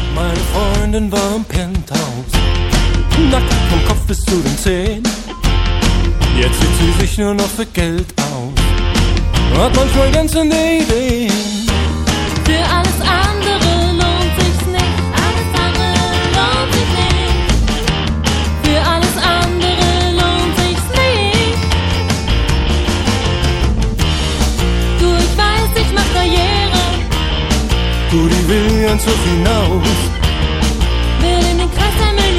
Meine Freundin war im Penthouse, nackt vom Kopf bis zu den Zehen. Jetzt sieht sie sich nur noch für Geld aus, hat manchmal glänzende Ideen. Für alles andere lohnt sich's nicht, alles andere lohnt sich nicht. Für alles andere lohnt sich's nicht. Du, ich weiß, ich mach Karriere. Du, die will ganz hoch hinaus. Will in den Kreis der